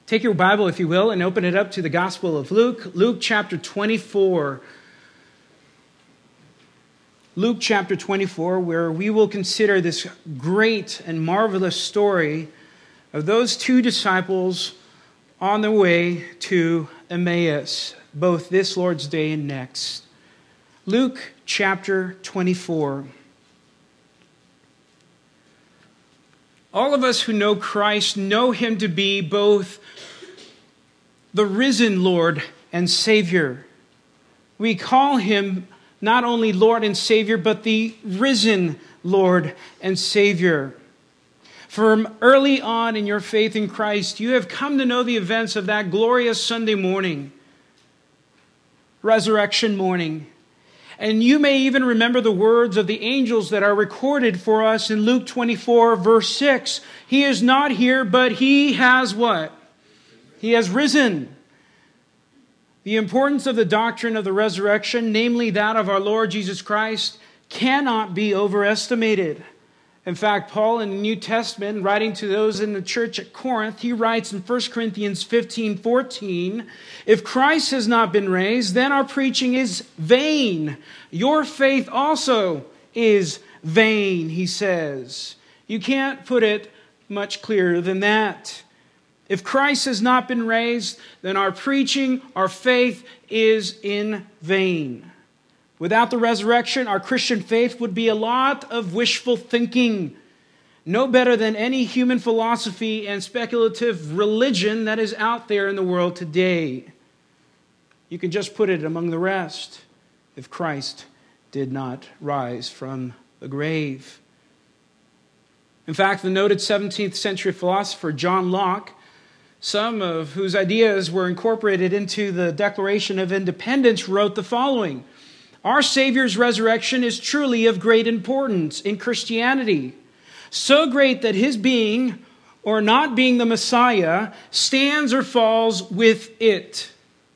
Take your Bible, if you will, and open it up to the Gospel of Luke. Luke chapter 24. Luke chapter 24, where we will consider this great and marvelous story of those two disciples on their way to Emmaus, both this Lord's Day and next. Luke chapter 24. All of us who know Christ know Him to be both the risen Lord and Savior. We call Him not only Lord and Savior, but the risen Lord and Savior. From early on in your faith in Christ, you have come to know the events of that glorious Sunday morning, resurrection morning. And you may even remember the words of the angels that are recorded for us in Luke 24, verse 6. He is not here, but He has what? He has risen. The importance of the doctrine of the resurrection, namely that of our Lord Jesus Christ, cannot be overestimated. In fact, Paul in the New Testament, writing to those in the church at Corinth, he writes in 1 Corinthians 15:14, if Christ has not been raised, then our preaching is vain. Your faith also is vain, he says. You can't put it much clearer than that. If Christ has not been raised, then our preaching, our faith is in vain. Without the resurrection, our Christian faith would be a lot of wishful thinking, no better than any human philosophy and speculative religion that is out there in the world today. You can just put it among the rest if Christ did not rise from the grave. In fact, the noted 17th century philosopher John Locke, some of whose ideas were incorporated into the Declaration of Independence, wrote the following: our Savior's resurrection is truly of great importance in Christianity, so great that His being or not being the Messiah stands or falls with it.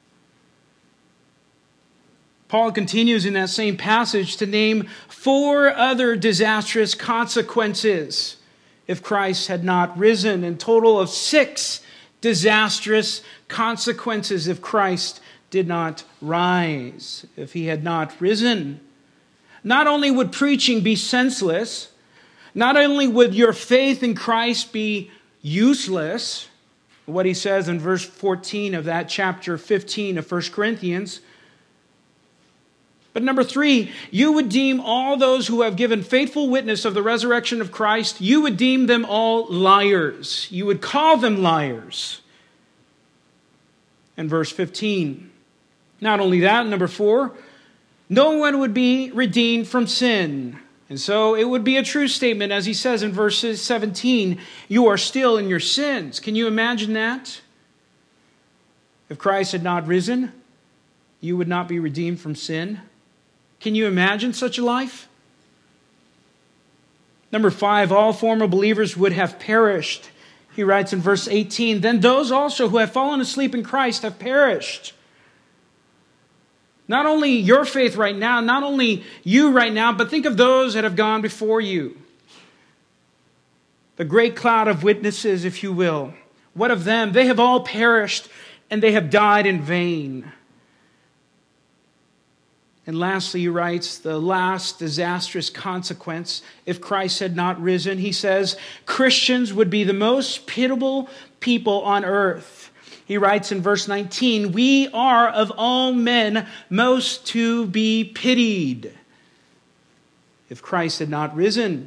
Paul continues in that same passage to name 4 other disastrous consequences if Christ had not risen, a total of 6 disastrous consequences if Christ did not rise, if He had not risen. Not only would preaching be senseless, not only would your faith in Christ be useless, what he says in verse 14 of that chapter 15 of 1 Corinthians, but number 3, you would deem all those who have given faithful witness of the resurrection of Christ, you would deem them all liars. You would call them liars. And verse 15. Not only that, number 4, no one would be redeemed from sin. And so it would be a true statement, as he says in verse 17, you are still in your sins. Can you imagine that? If Christ had not risen, you would not be redeemed from sin. Can you imagine such a life? Number 5, all former believers would have perished. He writes in verse 18, then those also who have fallen asleep in Christ have perished. Not only your faith right now, not only you right now, but think of those that have gone before you. The great cloud of witnesses, if you will. What of them? They have all perished and they have died in vain. And lastly, he writes, the last disastrous consequence, if Christ had not risen, he says, Christians would be the most pitiable people on earth. He writes in verse 19, we are of all men most to be pitied. If Christ had not risen.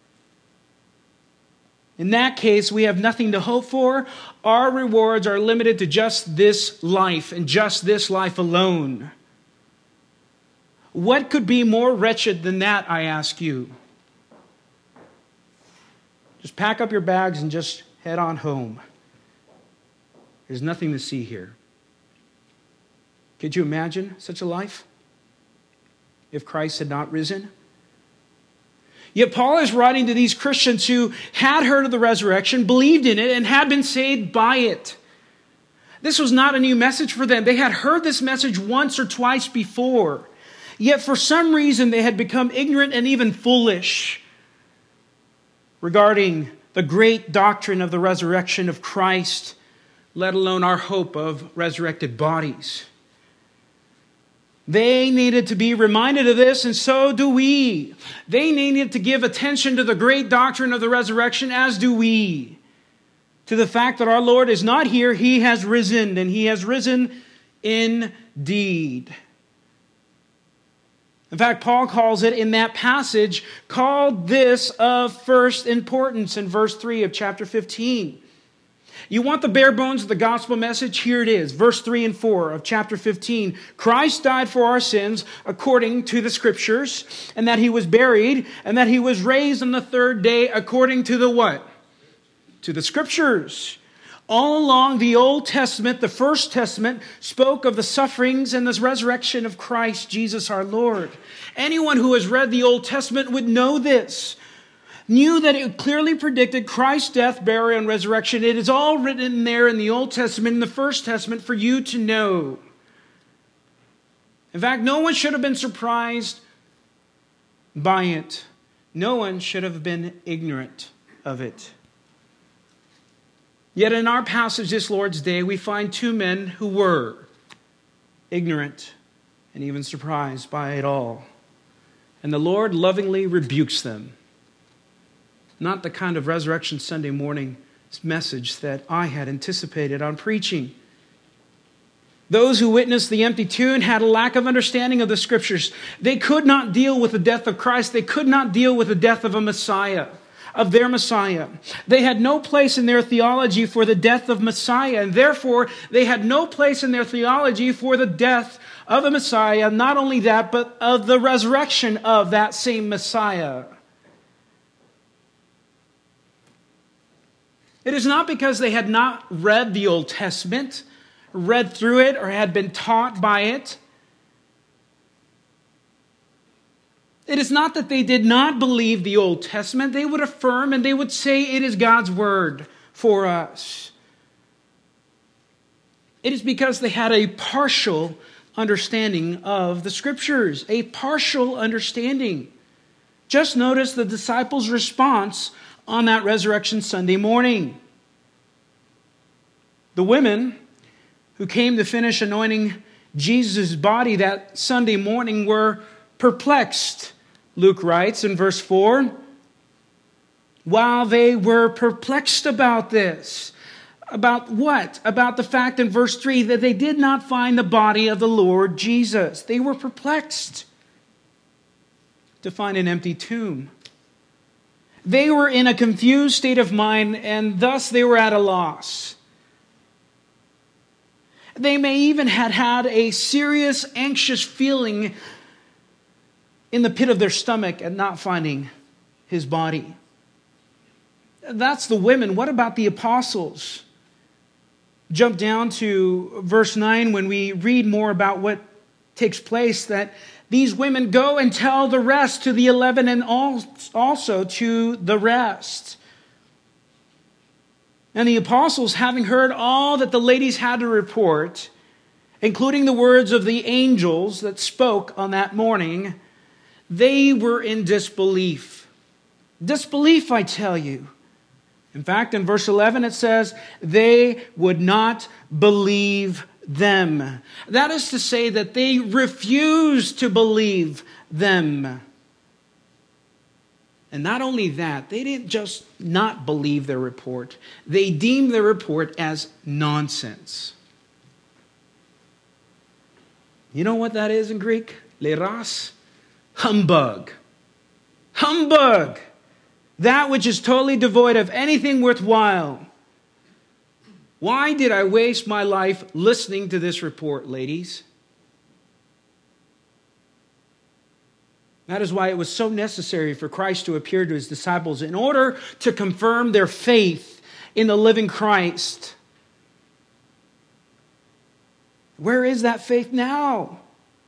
In that case, we have nothing to hope for. Our rewards are limited to just this life and just this life alone. What could be more wretched than that, I ask you? Just pack up your bags and just head on home. There's nothing to see here. Could you imagine such a life if Christ had not risen? Yet Paul is writing to these Christians who had heard of the resurrection, believed in it, and had been saved by it. This was not a new message for them. They had heard this message once or twice before. Yet for some reason they had become ignorant and even foolish regarding the great doctrine of the resurrection of Christ, let alone our hope of resurrected bodies. They needed to be reminded of this, and so do we. They needed to give attention to the great doctrine of the resurrection, as do we. To the fact that our Lord is not here, He has risen, and He has risen indeed. In fact, Paul calls it in that passage, called this of first importance in verse 3 of chapter 15. You want the bare bones of the gospel message? Here it is. Verse 3 and 4 of chapter 15. Christ died for our sins according to the Scriptures, and that He was buried, and that He was raised on the third day according to the what? To the Scriptures. All along the Old Testament, the First Testament, spoke of the sufferings and the resurrection of Christ Jesus our Lord. Anyone who has read the Old Testament would know this. Knew that it clearly predicted Christ's death, burial, and resurrection. It is all written in there in the Old Testament and the First Testament for you to know. In fact, no one should have been surprised by it. No one should have been ignorant of it. Yet in our passage this Lord's Day, we find two men who were ignorant and even surprised by it all. And the Lord lovingly rebukes them. Not the kind of Resurrection Sunday morning message that I had anticipated on preaching. Those who witnessed the empty tomb had a lack of understanding of the Scriptures. They could not deal with the death of Christ. They could not deal with the death of a Messiah, of their Messiah. They had no place in their theology for the death of Messiah, and therefore they had no place in their theology for the death of a Messiah. Not only that, but of the resurrection of that same Messiah. It is not because they had not read the Old Testament, read through it, or had been taught by it. It is not that they did not believe the Old Testament. They would affirm and they would say it is God's word for us. It is because they had a partial understanding of the Scriptures, a partial understanding. Just notice the disciples' response on that Resurrection Sunday morning. The women who came to finish anointing Jesus' body that Sunday morning were perplexed. Luke writes in verse 4, while they were perplexed about this. About what? About the fact in verse 3 that they did not find the body of the Lord Jesus. They were perplexed to find an empty tomb. They were in a confused state of mind, and thus they were at a loss. They may even have had a serious, anxious feeling in the pit of their stomach at not finding His body. That's the women. What about the apostles? Jump down to verse 9 when we read more about what takes place, that these women go and tell the rest to the 11 and also to the rest. And the apostles, having heard all that the ladies had to report, including the words of the angels that spoke on that morning, they were in disbelief. Disbelief, I tell you. In fact, in verse 11 it says, they would not believe them. That is to say that they refused to believe them. And not only that, they didn't just not believe their report. They deemed their report as nonsense. You know what that is in Greek? Leras. Humbug. Humbug. That which is totally devoid of anything worthwhile. Why did I waste my life listening to this report, ladies? That is why it was so necessary for Christ to appear to His disciples in order to confirm their faith in the living Christ. Where is that faith now?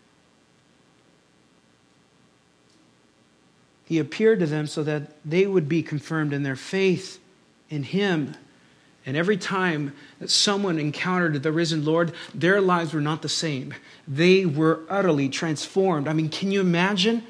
He appeared to them so that they would be confirmed in their faith in Him. And every time that someone encountered the risen Lord, their lives were not the same. They were utterly transformed. I mean, can you imagine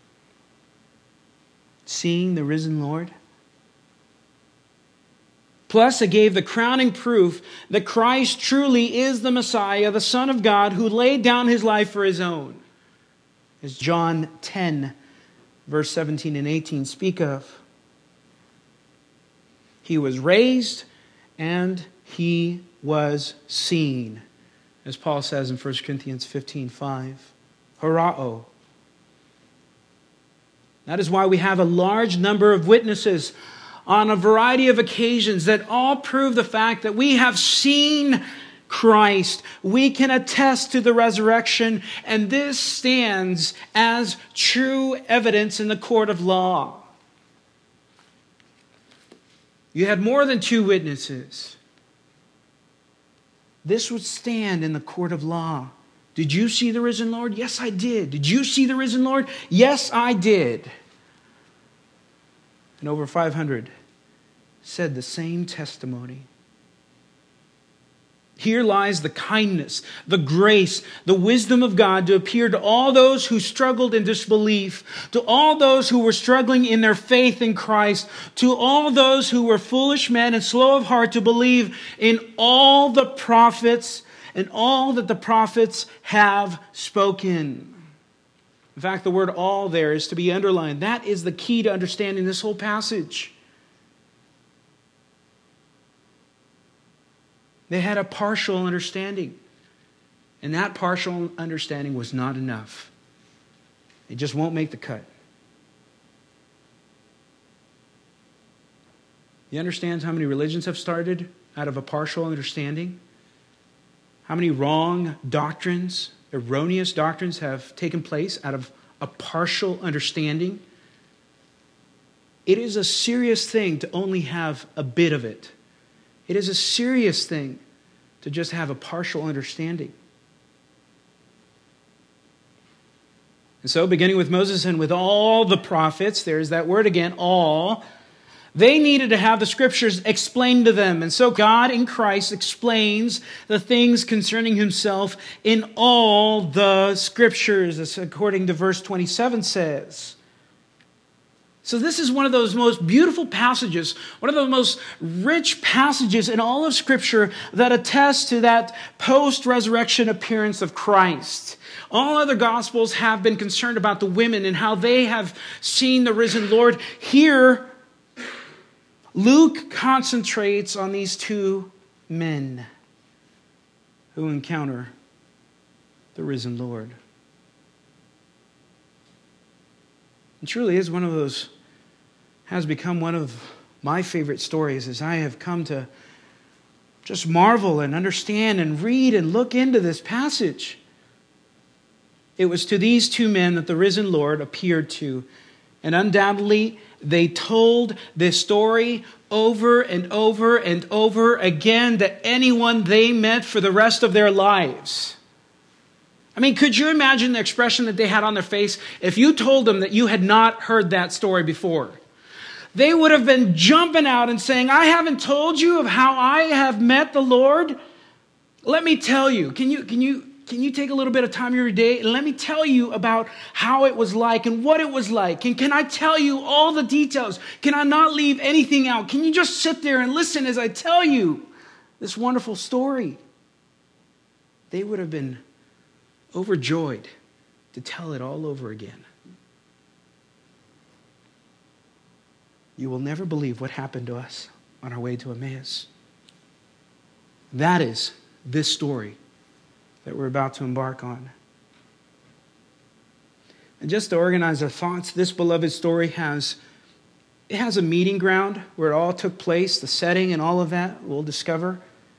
seeing the risen Lord? Plus, it gave the crowning proof that Christ truly is the Messiah, the Son of God, who laid down his life for his own. As John 10, verse 17 and 18 speak of. He was raised and he was seen. As Paul says in 1 Corinthians 15:5. Horao. That is why we have a large number of witnesses on a variety of occasions that all prove the fact that we have seen Christ. We can attest to the resurrection, and this stands as true evidence in the court of law. You had more than two witnesses. This would stand in the court of law. Did you see the risen Lord? Yes, I did. Did you see the risen Lord? Yes, I did. And over 500 said the same testimony. Here lies the kindness, the grace, the wisdom of God to appear to all those who struggled in disbelief, to all those who were struggling in their faith in Christ, to all those who were foolish men and slow of heart to believe in all the prophets and all that the prophets have spoken. In fact, the word all there is to be underlined. That is the key to understanding this whole passage. They had a partial understanding. And that partial understanding was not enough. It just won't make the cut. You understand how many religions have started out of a partial understanding? How many wrong doctrines, erroneous doctrines have taken place out of a partial understanding? It is a serious thing to only have a bit of it. It is a serious thing to just have a partial understanding. And so, beginning with Moses and with all the prophets, there's that word again, all, they needed to have the scriptures explained to them. And so God in Christ explains the things concerning himself in all the scriptures, as according to verse 27 says. So this is one of those most beautiful passages, one of the most rich passages in all of Scripture that attests to that post-resurrection appearance of Christ. All other Gospels have been concerned about the women and how they have seen the risen Lord. Here, Luke concentrates on these two men who encounter the risen Lord. It truly is one of those, has become one of my favorite stories as I have come to just marvel and understand and read and look into this passage. It was to these two men that the risen Lord appeared to. And undoubtedly, they told this story over and over and over again to anyone they met for the rest of their lives. I mean, could you imagine the expression that they had on their face if you told them that you had not heard that story before? They would have been jumping out and saying, I haven't told you of how I have met the Lord. Let me tell you. Can you take a little bit of time of your day and let me tell you about how it was like and what it was like? And can I tell you all the details? Can I not leave anything out? Can you just sit there and listen as I tell you this wonderful story? They would have been overjoyed to tell it all over again. You will never believe what happened to us on our way to Emmaus. That is this story that we're about to embark on. And just to organize our thoughts, this beloved story has a meeting ground where it all took place, the setting and all of that we'll discover.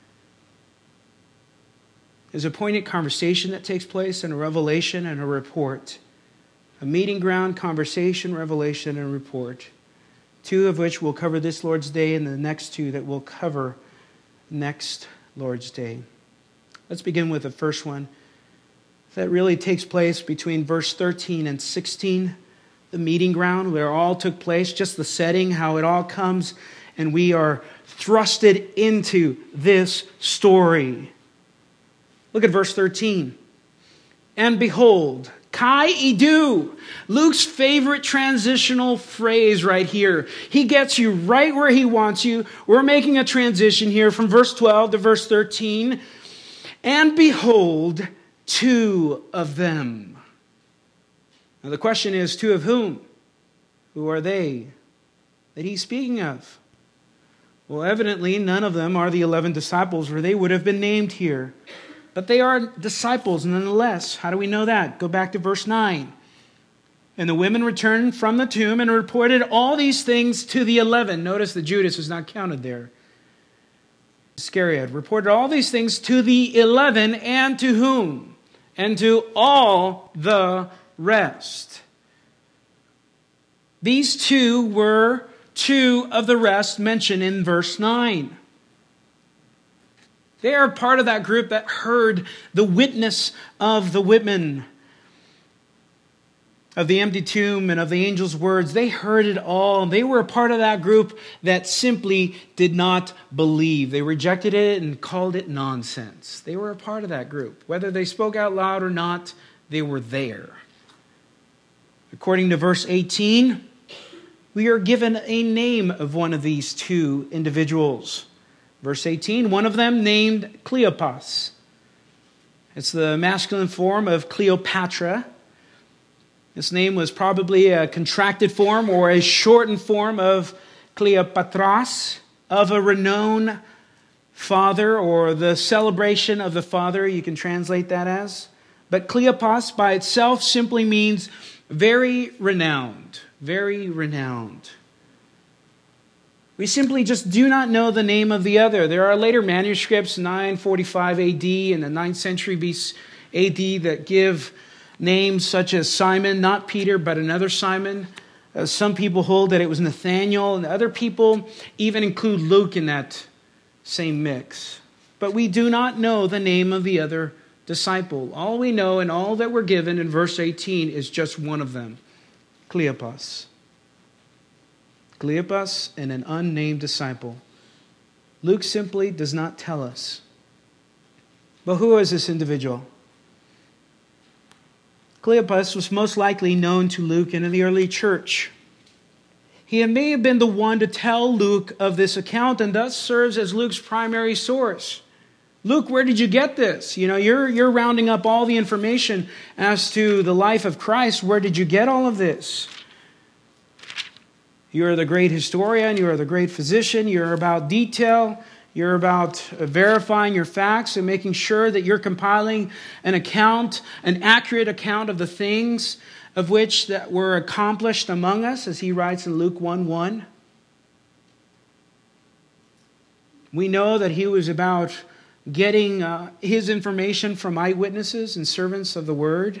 There's a poignant conversation that takes place and a revelation and a report. A meeting ground, conversation, revelation, and report. Two of which we'll cover this Lord's Day and the next two that we'll cover next Lord's Day. Let's begin with the first one. That really takes place between verse 13 and 16. The meeting ground where all took place, just the setting, how it all comes, and we are thrusted into this story. Look at verse 13. And behold, Kai idu. Luke's favorite transitional phrase right here. He gets you right where he wants you. We're making a transition here from verse 12 to verse 13. And behold, two of them. Now the question is, two of whom? Who are they that he's speaking of? Well, evidently, none of them are the 11 disciples, or they would have been named here. But they are disciples nonetheless. How do we know that? Go back to verse 9. And the women returned from the tomb and reported all these things to the 11. Notice that Judas is not counted there. Iscariot reported all these things to the 11, and to whom? And to all the rest. These two were two of the rest mentioned in verse 9. They are part of that group that heard the witness of the women, of the empty tomb and of the angel's words. They heard it all. They were a part of that group that simply did not believe. They rejected it and called it nonsense. They were a part of that group. Whether they spoke out loud or not, they were there. According to verse 18, we are given a name of one of these two individuals. Verse 18, one of them named Cleopas. It's the masculine form of Cleopatra. This name was probably a contracted form or a shortened form of Cleopatras, of a renowned father, or the celebration of the father, you can translate that as. But Cleopas by itself simply means very renowned, very renowned. We simply just do not know the name of the other. There are later manuscripts, 945 AD and the 9th century AD, that give names such as Simon, not Peter, but another Simon. Some people hold that it was Nathaniel, and other people even include Luke in that same mix. But we do not know the name of the other disciple. All we know and all that we're given in verse 18 is just one of them, Cleopas. Cleopas and an unnamed disciple. Luke simply does not tell us. But who is this individual? Cleopas was most likely known to Luke and in the early church. He may have been the one to tell Luke of this account and thus serves as Luke's primary source. Luke, where did you get this? You're rounding up all the information as to the life of Christ. Where did you get all of this? You're the great historian. You're the great physician. You're about detail. You're about verifying your facts and making sure that you're compiling an account, an accurate account of the things of which that were accomplished among us, as he writes in Luke 1:1. We know that he was about getting his information from eyewitnesses and servants of the word.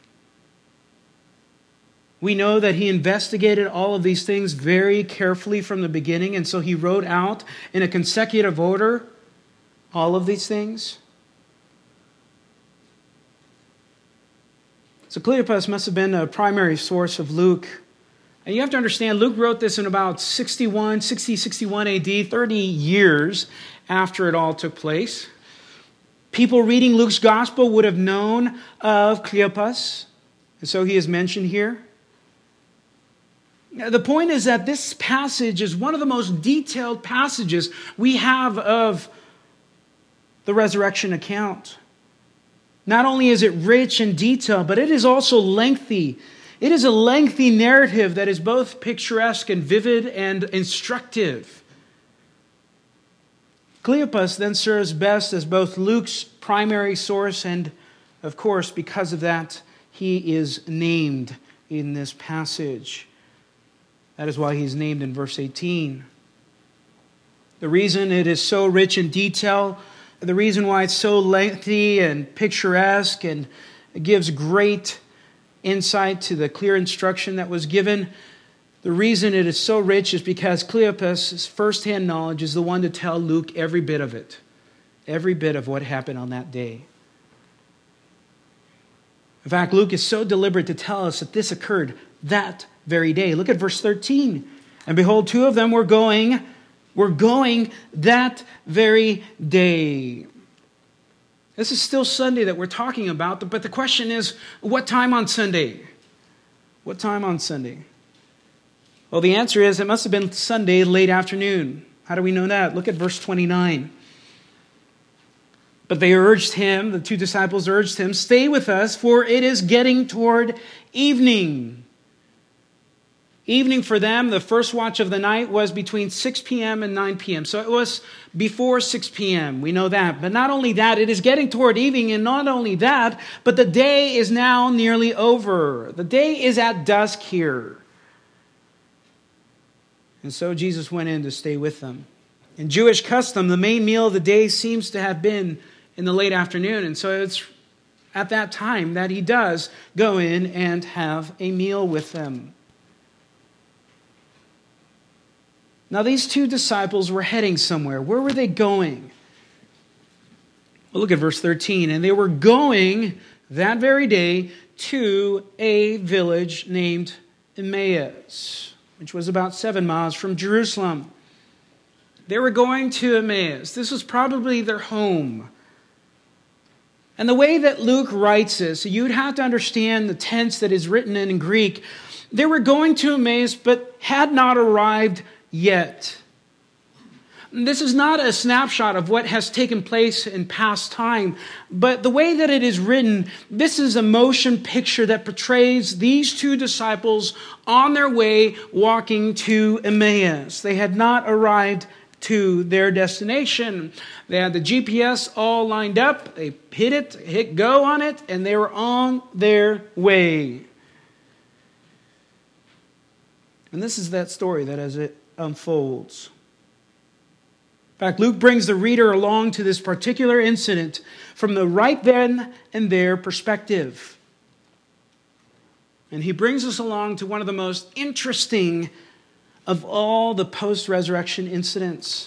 We know that he investigated all of these things very carefully from the beginning, and so he wrote out in a consecutive order all of these things. So Cleopas must have been a primary source of Luke. And you have to understand, Luke wrote this in about 61 AD, 30 years after it all took place. People reading Luke's gospel would have known of Cleopas, and so he is mentioned here. The point is that this passage is one of the most detailed passages we have of the resurrection account. Not only is it rich in detail, but it is also lengthy. It is a lengthy narrative that is both picturesque and vivid and instructive. Cleopas then serves best as both Luke's primary source, and of course, because of that, he is named in this passage. That is why he's named in verse 18. The reason it is so rich in detail, the reason why it's so lengthy and picturesque and it gives great insight to the clear instruction that was given, the reason it is so rich is because Cleopas' first-hand knowledge is the one to tell Luke every bit of it, every bit of what happened on that day. In fact, Luke is so deliberate to tell us that this occurred that very day. Look at verse 13. And behold, two of them were going that very day. This is still Sunday that we're talking about, but the question is, what time on Sunday? What time on Sunday? Well, the answer is it must have been Sunday late afternoon. How do we know that? Look at verse 29. But they urged him, the two disciples urged him, "Stay with us, for it is getting toward evening." Evening for them, the first watch of the night, was between 6 p.m. and 9 p.m. So it was before 6 p.m. We know that. But not only that, it is getting toward evening. And not only that, but the day is now nearly over. The day is at dusk here. And so Jesus went in to stay with them. In Jewish custom, the main meal of the day seems to have been in the late afternoon. And so it's at that time that he does go in and have a meal with them. Now, these two disciples were heading somewhere. Where were they going? Well, look at verse 13. And they were going that very day to a village named Emmaus, which was about 7 miles from Jerusalem. They were going to Emmaus. This was probably their home. And the way that Luke writes this, you'd have to understand the tense that is written in Greek. They were going to Emmaus, but had not arrived yet. This is not a snapshot of what has taken place in past time, but the way that it is written, this is a motion picture that portrays these two disciples on their way walking to Emmaus. They had not arrived to their destination. They had the GPS all lined up. They hit go on it, and they were on their way. And this is that story that as it unfolds. In fact, Luke brings the reader along to this particular incident from the right then and there perspective. And he brings us along to one of the most interesting of all the post-resurrection incidents.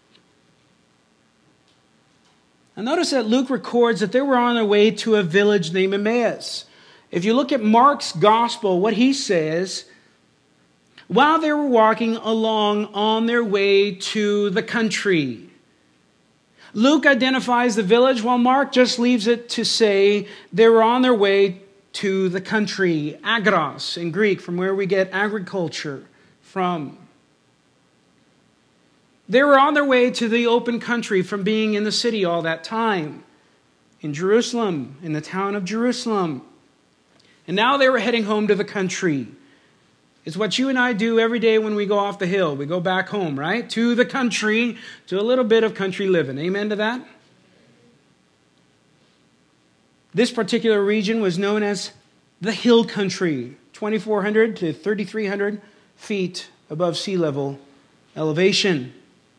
And notice that Luke records that they were on their way to a village named Emmaus. If you look at Mark's gospel, what he says, while they were walking along on their way to the country. Luke identifies the village, while Mark just leaves it to say they were on their way to the country. Agros in Greek, from where we get agriculture from. They were on their way to the open country from being in the city all that time. In Jerusalem, in the town of Jerusalem. And now they were heading home to the country. It's what you and I do every day when we go off the hill. We go back home, right? To the country, to a little bit of country living. Amen to that? This particular region was known as the hill country, 2,400 to 3,300 feet above sea level elevation,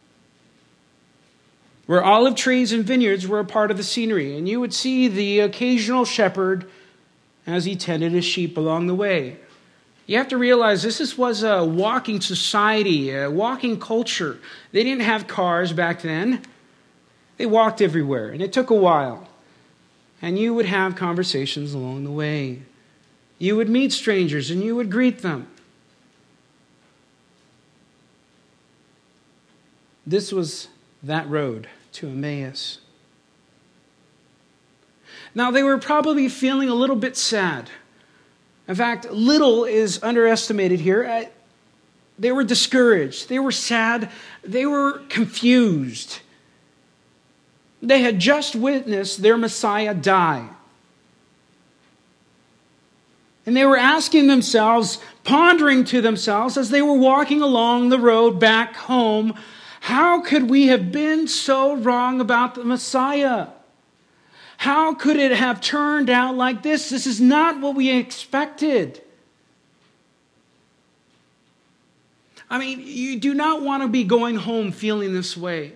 where olive trees and vineyards were a part of the scenery. And you would see the occasional shepherd as he tended his sheep along the way. You have to realize this was a walking society, a walking culture. They didn't have cars back then. They walked everywhere, and it took a while. And you would have conversations along the way. You would meet strangers, and you would greet them. This was that road to Emmaus. Now, they were probably feeling a little bit sad. In fact, little is underestimated here. They were discouraged. They were sad. They were confused. They had just witnessed their Messiah die. And they were asking themselves, pondering to themselves as they were walking along the road back home, how could we have been so wrong about the Messiah? How could it have turned out like this? This is not what we expected. I mean, you do not want to be going home feeling this way. In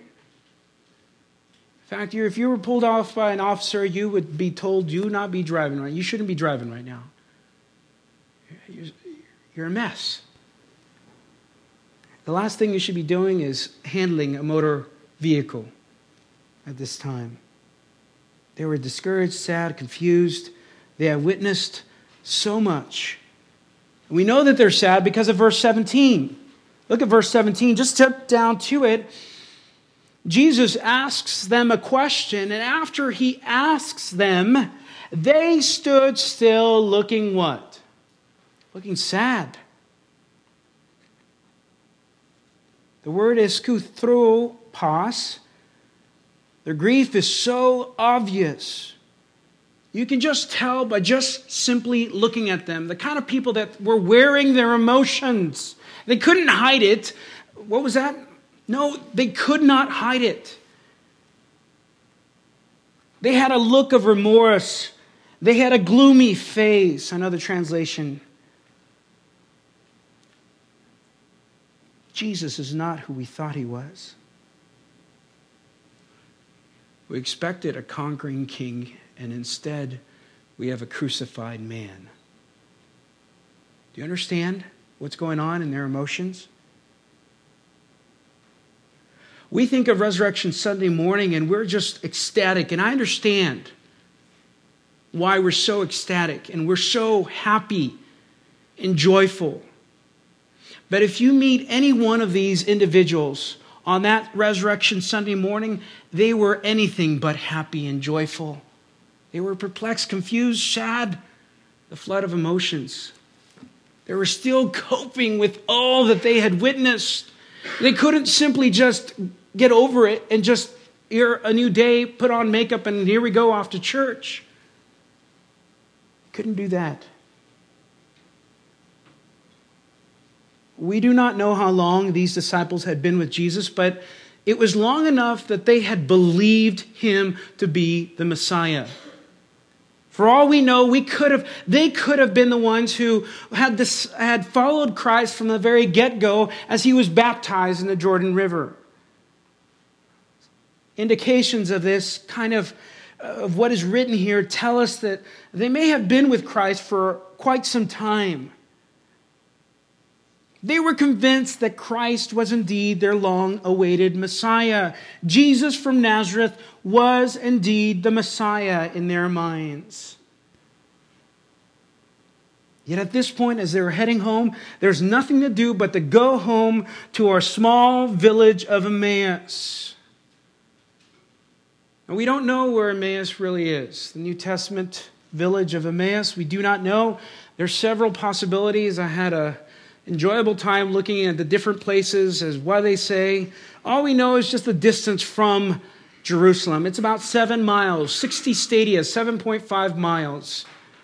fact, if you were pulled off by an officer, you would be told, do not be driving right. You shouldn't be driving right now. You're a mess. The last thing you should be doing is handling a motor vehicle at this time. They were discouraged, sad, confused. They had witnessed so much. We know that they're sad because of verse 17. Look at verse 17. Just step down to it. Jesus asks them a question, and after he asks them, they stood still looking what? Looking sad. The word is skuthropos. Their grief is so obvious. You can just tell by just simply looking at them. The kind of people that were wearing their emotions. They couldn't hide it. What was that? No, they could not hide it. They had a look of remorse. They had a gloomy face. Another translation. Jesus is not who we thought he was. We expected a conquering king, and instead we have a crucified man. Do you understand what's going on in their emotions? We think of Resurrection Sunday morning and we're just ecstatic, and I understand why we're so ecstatic and we're so happy and joyful. But if you meet any one of these individuals on that Resurrection Sunday morning, they were anything but happy and joyful. They were perplexed, confused, sad, the flood of emotions. They were still coping with all that they had witnessed. They couldn't simply just get over it and just, here, a new day, put on makeup, and here we go off to church. Couldn't do that. We do not know how long these disciples had been with Jesus, but it was long enough that they had believed him to be the Messiah. For all we know, they could have been the ones who had followed Christ from the very get-go as he was baptized in the Jordan River. Indications of this kind of what is written here tell us that they may have been with Christ for quite some time. They were convinced that Christ was indeed their long-awaited Messiah. Jesus from Nazareth was indeed the Messiah in their minds. Yet at this point, as they were heading home, there's nothing to do but to go home to our small village of Emmaus. And we don't know where Emmaus really is. The New Testament village of Emmaus, we do not know. There's several possibilities. I had an enjoyable time looking at the different places as what they say. All we know is just the distance from Jerusalem. It's about 7 miles, 60 stadia, 7.5 miles.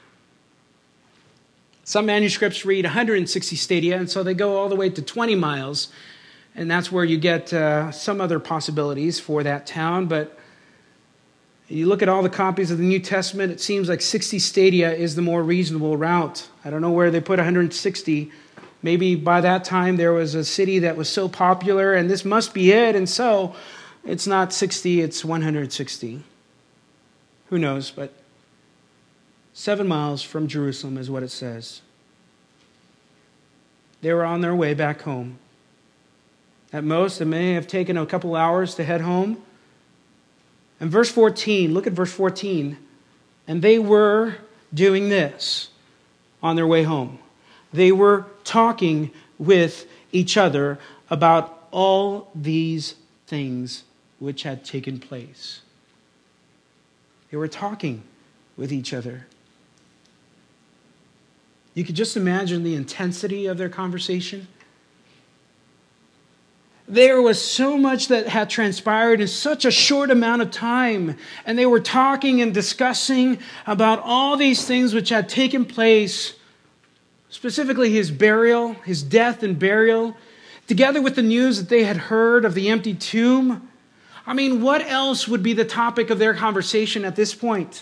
Some manuscripts read 160 stadia, and so they go all the way to 20 miles. And that's where you get some other possibilities for that town. But you look at all the copies of the New Testament, it seems like 60 stadia is the more reasonable route. I don't know where they put 160. Maybe by that time there was a city that was so popular, and this must be it, and so it's not 60, it's 160. Who knows, but 7 miles from Jerusalem is what it says. They were on their way back home. At most, it may have taken a couple hours to head home. And verse 14, look at verse 14. And they were doing this on their way home. They were talking with each other about all these things which had taken place. They were talking with each other. You could just imagine the intensity of their conversation. There was so much that had transpired in such a short amount of time. And they were talking and discussing about all these things which had taken place. Specifically his burial, his death and burial. Together with the news that they had heard of the empty tomb. I mean, what else would be the topic of their conversation at this point?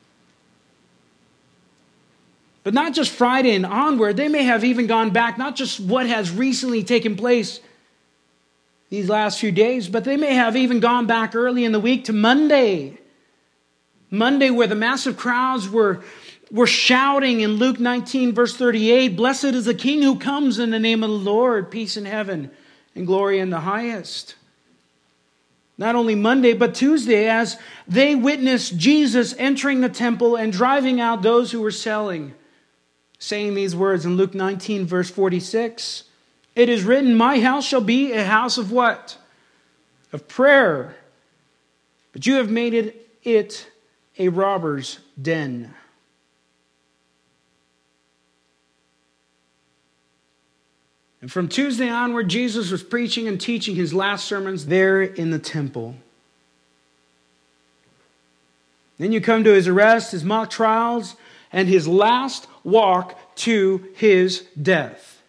But not just Friday and onward. They may have even gone back, not just what has recently taken place these last few days, but they may have even gone back early in the week to Monday. Monday, where the massive crowds were shouting in Luke 19, verse 38, "Blessed is the King who comes in the name of the Lord, peace in heaven and glory in the highest." Not only Monday, but Tuesday, as they witnessed Jesus entering the temple and driving out those who were selling, saying these words in Luke 19, verse 46. "It is written, my house shall be a house of" what? of prayer, but you have made it a robber's den. And from Tuesday onward, Jesus was preaching and teaching his last sermons there in the temple. Then you come to his arrest, his mock trials, and his last walk to his death.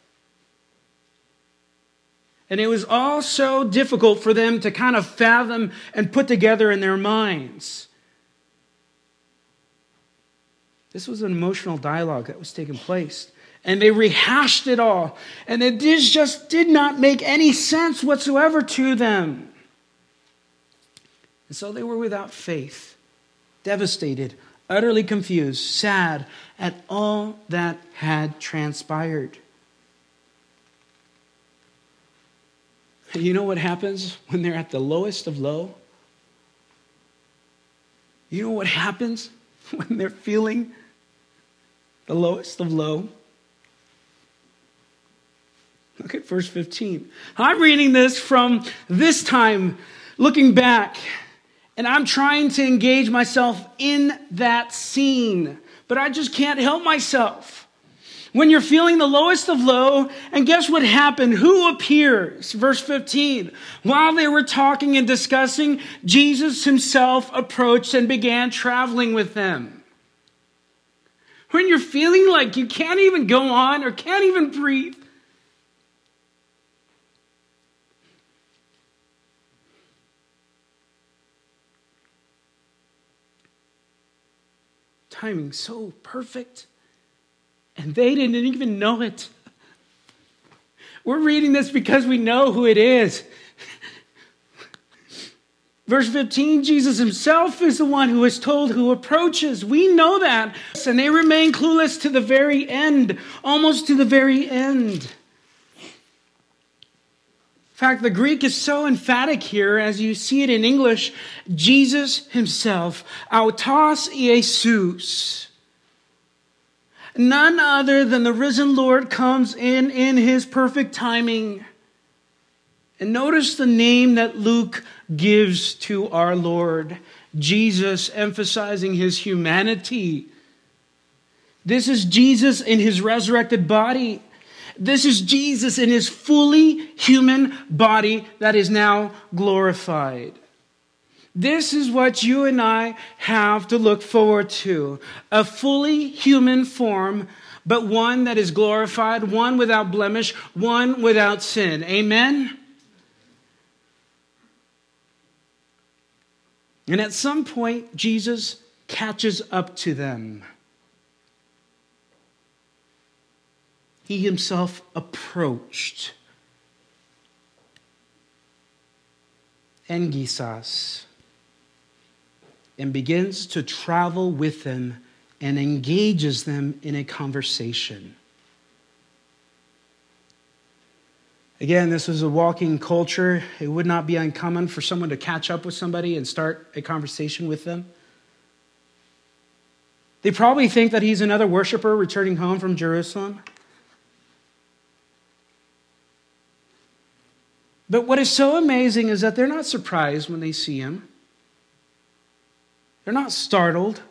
And it was all so difficult for them to kind of fathom and put together in their minds. This was an emotional dialogue that was taking place. And they rehashed it all. And it just did not make any sense whatsoever to them. And so they were without faith, devastated, utterly confused, sad at all that had transpired. And you know what happens when they're at the lowest of low? You know what happens when they're feeling the lowest of low? Look at verse 15. I'm reading this from this time, looking back, and I'm trying to engage myself in that scene, but I just can't help myself. When you're feeling the lowest of low, and guess what happened? Who appears? Verse 15. While they were talking and discussing, Jesus himself approached and began traveling with them. When you're feeling like you can't even go on or can't even breathe, timing so perfect, and they didn't even know it. We're reading this because we know who it is. Verse 15, Jesus himself is the one who is told who approaches. We know that. And they remain clueless to the very end, almost to the very end. In fact, the Greek is so emphatic here, as you see it in English, Jesus himself, autos Iesus. None other than the risen Lord comes in his perfect timing. And notice the name that Luke gives to our Lord, Jesus, emphasizing his humanity. This is Jesus in his resurrected body. This is Jesus in his fully human body that is now glorified. This is what you and I have to look forward to. A fully human form, but one that is glorified, one without blemish, one without sin. Amen? And at some point, Jesus catches up to them. He himself approached. Engisas. And begins to travel with them and engages them in a conversation. Again, this was a walking culture. It would not be uncommon for someone to catch up with somebody and start a conversation with them. They probably think that he's another worshiper returning home from Jerusalem. But what is so amazing is that they're not surprised when they see him. They're not startled.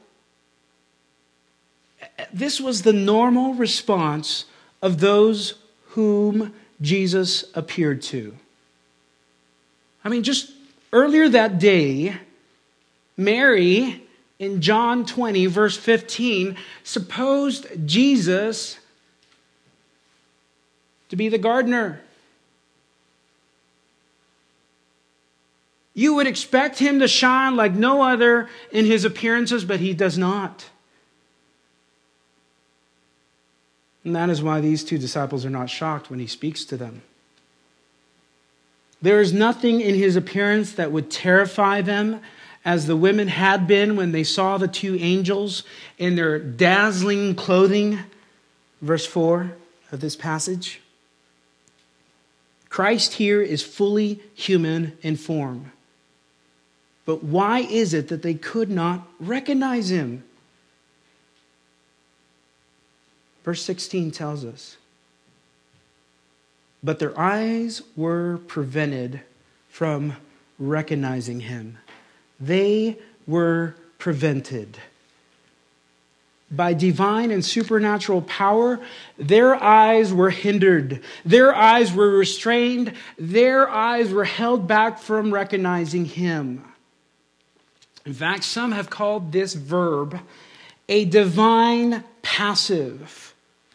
This was the normal response of those whom Jesus appeared to. I mean, just earlier that day, Mary, in John 20, verse 15, supposed Jesus to be the gardener. You would expect him to shine like no other in his appearances, but he does not. And that is why these two disciples are not shocked when he speaks to them. There is nothing in his appearance that would terrify them, as the women had been when they saw the two angels in their dazzling clothing. Verse 4 of this passage. Christ here is fully human in form. But why is it that they could not recognize him? Verse 16 tells us, but their eyes were prevented from recognizing him. They were prevented. By divine and supernatural power, their eyes were hindered. Their eyes were restrained. Their eyes were held back from recognizing him. In fact, some have called this verb a divine passive.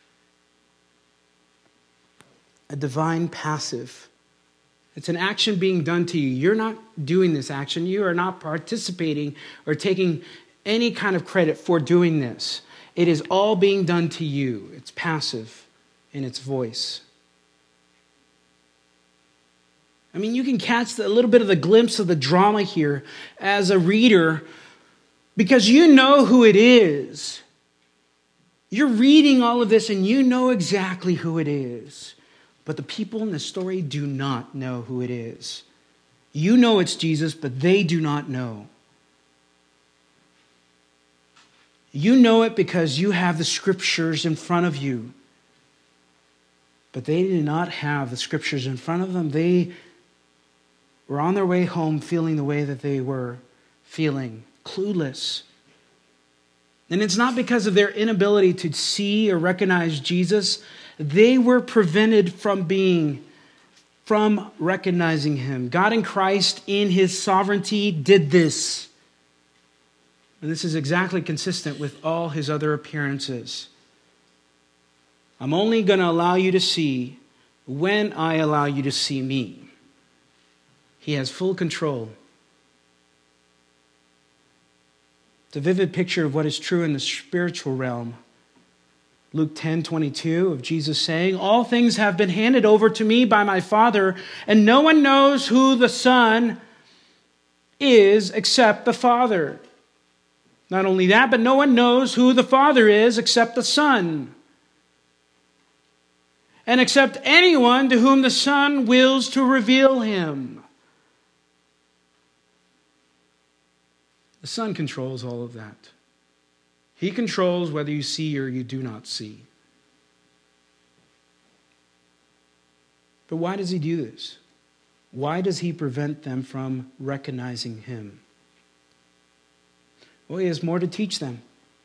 A divine passive. It's an action being done to you. You're not doing this action. You are not participating or taking any kind of credit for doing this. It is all being done to you. It's passive in its voice. I mean, you can catch a little bit of the glimpse of the drama here as a reader because you know who it is. You're reading all of this and you know exactly who it is. But the people in the story do not know who it is. You know it's Jesus, but they do not know. You know it because you have the scriptures in front of you. But they did not have the scriptures in front of them. They were on their way home feeling the way that they were feeling, clueless. And it's not because of their inability to see or recognize Jesus. They were prevented from recognizing him. God in Christ, in his sovereignty, did this. And this is exactly consistent with all his other appearances. I'm only going to allow you to see when I allow you to see me. He has full control. It's a vivid picture of what is true in the spiritual realm. Luke 10:22 of Jesus saying, "All things have been handed over to me by my Father, and no one knows who the Son is except the Father." Not only that, but no one knows who the Father is except the Son. And except anyone to whom the Son wills to reveal him. The Son controls all of that. He controls whether you see or you do not see. But why does he do this? Why does he prevent them from recognizing him? Well, he has more to teach them.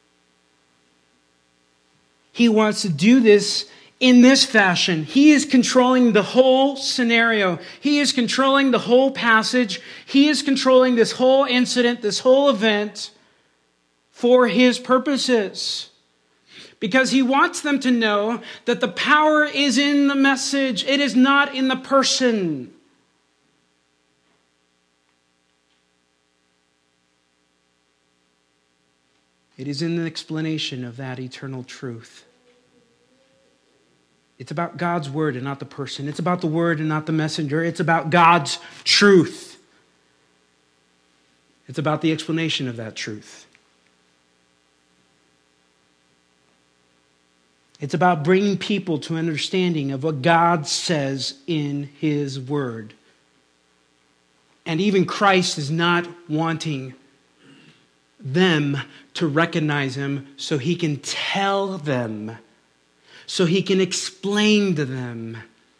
He wants to do this in this fashion. He is controlling the whole scenario. He is controlling the whole passage. He is controlling this whole incident, this whole event for his purposes. Because he wants them to know that the power is in the message. It is not in the person. It is in the explanation of that eternal truth. It's about God's word and not the person. It's about the word and not the messenger. It's about God's truth. It's about the explanation of that truth. It's about bringing people to an understanding of what God says in his word. And even Christ is not wanting them to recognize him so he can tell them, so he can explain to them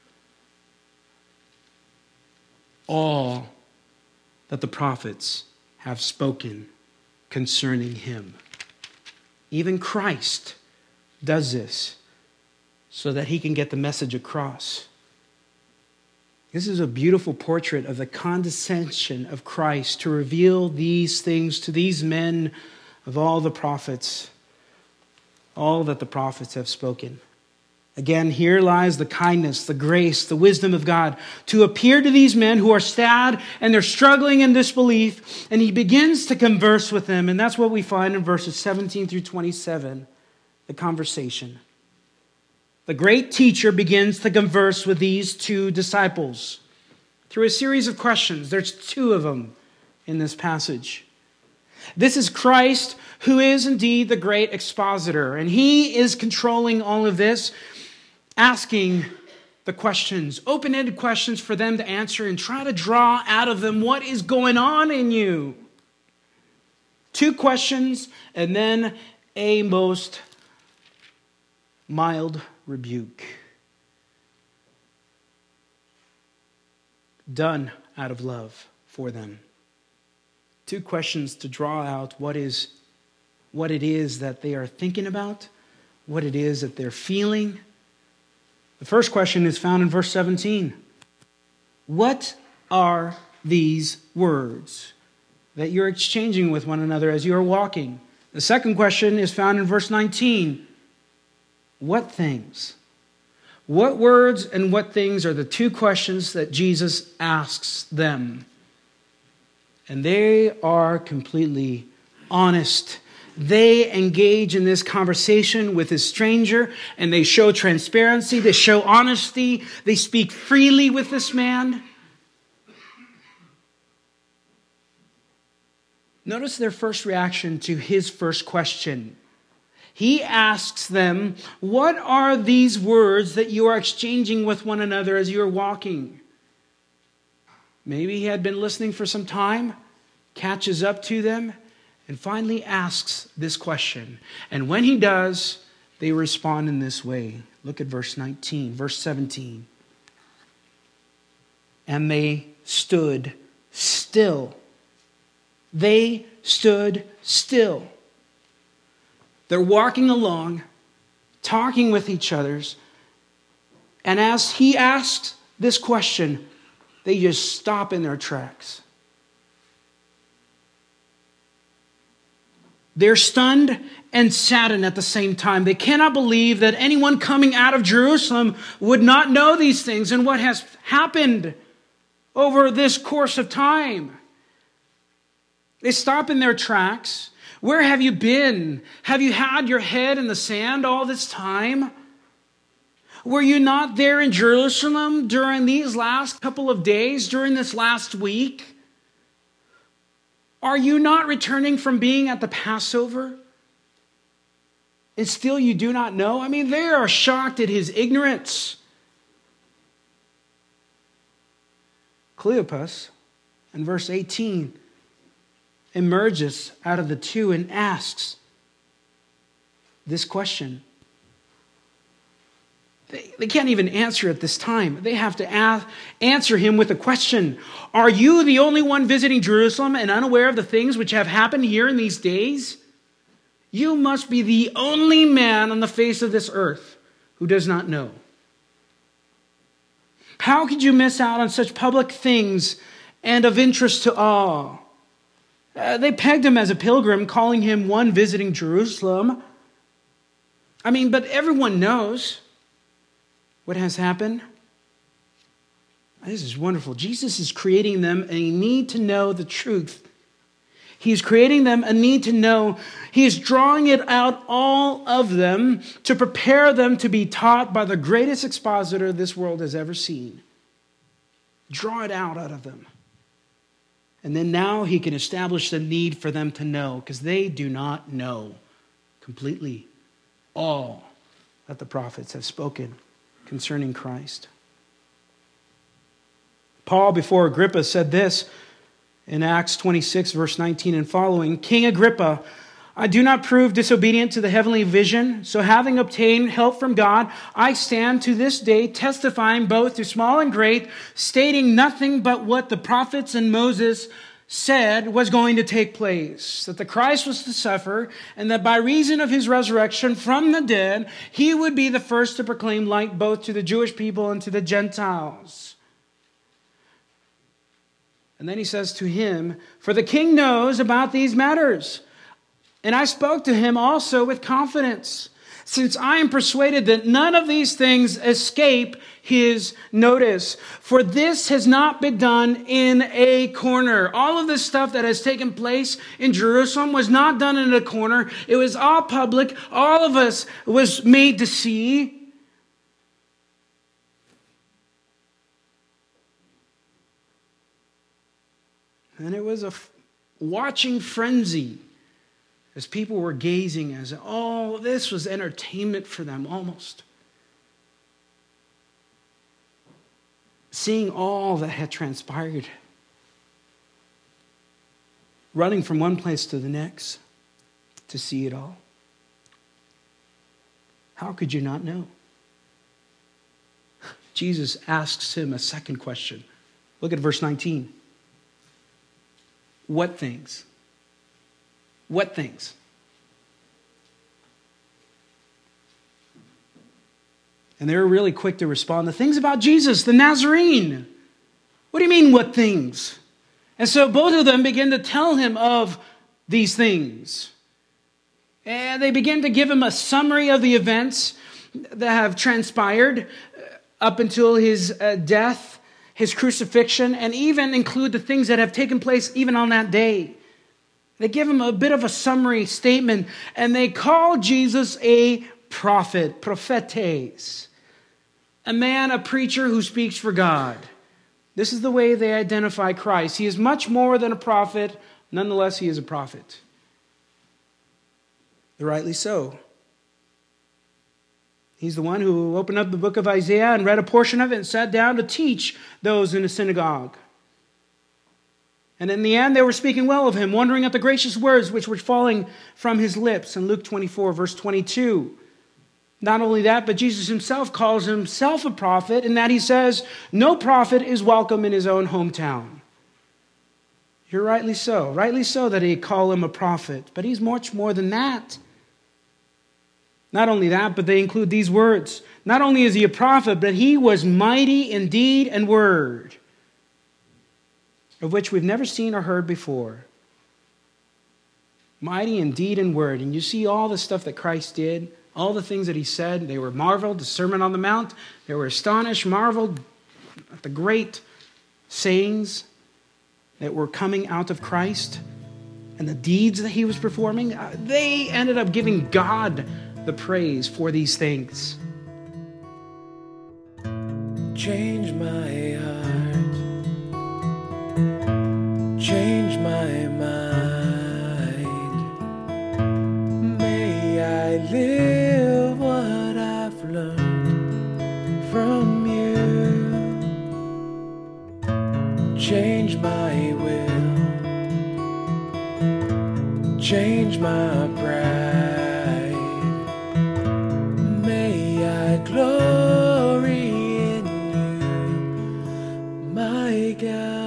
all that the prophets have spoken concerning him. Even Christ does this so that he can get the message across. This is a beautiful portrait of the condescension of Christ to reveal these things to these men of all the prophets, all that the prophets have spoken. Again, here lies the kindness, the grace, the wisdom of God to appear to these men who are sad and they're struggling in disbelief, and he begins to converse with them, and that's what we find in verses 17 through 27, the conversation. The great teacher begins to converse with these two disciples through a series of questions. There's two of them in this passage. This is Christ, who is indeed the great expositor, and he is controlling all of this, asking the questions, open-ended questions for them to answer and try to draw out of them what is going on in you. Two questions and then a most mild rebuke. Done out of love for them. 2 questions to draw out what it is that they are thinking about, what it is that they're feeling. The first question is found in verse 17. What are these words that you're exchanging with one another as you are walking? The second question is found in verse 19. What things? What words and what things are the 2 questions that Jesus asks them? And they are completely honest. They engage in this conversation with this stranger, and they show transparency, they show honesty, they speak freely with this man. Notice their first reaction to his first question. He asks them, what are these words that you are exchanging with one another as you are walking? Maybe he had been listening for some time, catches up to them, and finally asks this question. And when he does, they respond in this way. Look at verse 17. And they stood still. They stood still. They're walking along, talking with each other. And as he asks this question, they just stop in their tracks. They're stunned and saddened at the same time. They cannot believe that anyone coming out of Jerusalem would not know these things and what has happened over this course of time. They stop in their tracks. Where have you been? Have you had your head in the sand all this time? Were you not there in Jerusalem during these last couple of days, during this last week? Are you not returning from being at the Passover? And still you do not know? I mean, they are shocked at his ignorance. Cleopas, in verse 18, emerges out of the 2 and asks this question. They can't even answer at this time. They have to answer him with a question. Are you the only one visiting Jerusalem and unaware of the things which have happened here in these days? You must be the only man on the face of this earth who does not know. How could you miss out on such public things and of interest to all? They pegged him as a pilgrim, calling him one visiting Jerusalem. But everyone knows what has happened. This is wonderful. Jesus is creating them a need to know the truth. He's creating them a need to know. He's drawing it out all of them to prepare them to be taught by the greatest expositor this world has ever seen. Draw it out of them. And then now he can establish the need for them to know, because they do not know completely all that the prophets have spoken concerning Christ. Paul, before Agrippa, said this in Acts 26, verse 19 and following. King Agrippa, I do not prove disobedient to the heavenly vision. So having obtained help from God, I stand to this day testifying both to small and great, stating nothing but what the prophets and Moses said was going to take place, that the Christ was to suffer, and that by reason of his resurrection from the dead, he would be the first to proclaim light both to the Jewish people and to the Gentiles. And then he says to him, for the king knows about these matters, and I spoke to him also with confidence, since I am persuaded that none of these things escape his notice. For this has not been done in a corner. All of this stuff that has taken place in Jerusalem was not done in a corner. It was all public. All of us was made to see. And it was a watching frenzy as people were gazing as, this was entertainment for them almost. Seeing all that had transpired. Running from one place to the next to see it all. How could you not know? Jesus asks him a second question. Look at verse 19. What things? What things? And they were really quick to respond. The things about Jesus, the Nazarene. What do you mean, what things? And so both of them begin to tell him of these things. And they begin to give him a summary of the events that have transpired up until his death, his crucifixion, and even include the things that have taken place even on that day. They give him a bit of a summary statement, and they call Jesus a prophet, prophetes, a man, a preacher who speaks for God. This is the way they identify Christ. He is much more than a prophet. Nonetheless, he is a prophet. Rightly so. He's the one who opened up the book of Isaiah and read a portion of it and sat down to teach those in the synagogue. And in the end, they were speaking well of him, wondering at the gracious words which were falling from his lips. In Luke 24, verse 22. Not only that, but Jesus himself calls himself a prophet in that he says, no prophet is welcome in his own hometown. You're rightly so that they call him a prophet. But he's much more than that. Not only that, but they include these words. Not only is he a prophet, but he was mighty in deed and word, of which we've never seen or heard before. Mighty in deed and word. And you see all the stuff that Christ did, all the things that he said. They were marveled, the Sermon on the Mount. They were astonished, marveled at the great sayings that were coming out of Christ and the deeds that he was performing. They ended up giving God the praise for these things. Change my heart, change my mind. May I live what I've learned from you. Change my will, change my pride. May I glory in you, my God.